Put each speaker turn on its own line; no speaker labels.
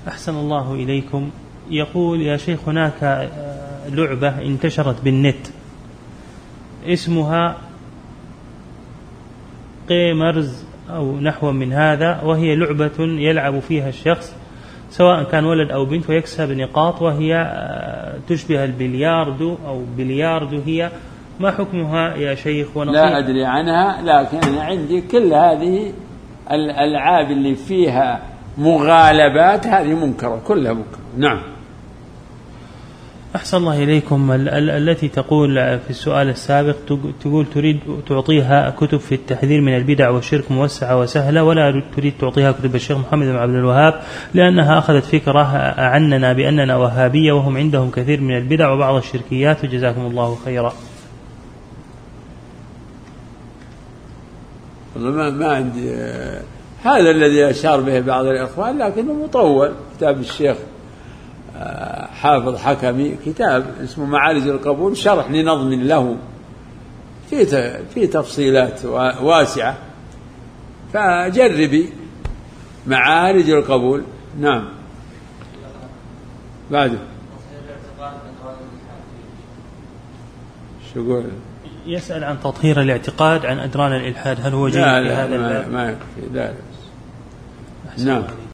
أحسن الله إليكم. يقول يا شيخ هناك لعبة انتشرت بالنت اسمها قيمرز أو نحو من هذا، وهي لعبة يلعب فيها الشخص سواء كان ولد أو بنت ويكسب نقاط، وهي تشبه البلياردو أو بلياردو. هي ما حكمها يا شيخ؟
لا أدري عنها، لكن أنا عندي كل هذه الألعاب اللي فيها مغالبات هذه منكرة، كلها منكرة. نعم.
أحسن الله إليكم. التي تقول في السؤال السابق تقول تريد تعطيها كتب في التحذير من البدع والشرك موسعة وسهلة، ولا تريد تعطيها كتب الشيخ محمد بن عبد الوهاب لأنها أخذت فكرة عننا بأننا وهابية وهم عندهم كثير من البدع وبعض الشركيات، وجزاكم الله خيرا.
ما عندي هذا الذي أشار به بعض الإخوان، لكنه مطول. كتاب الشيخ حافظ حكمي كتاب اسمه معارج القبول، شرح لنظم له في تفصيلات واسعة، فجربي معارج القبول. نعم. بعده شو يقول؟
يسأل عن تطهير الاعتقاد عن أدران الإلحاد، هل هو جيد في هذا الباب؟
ما يكفي. لا. نعم.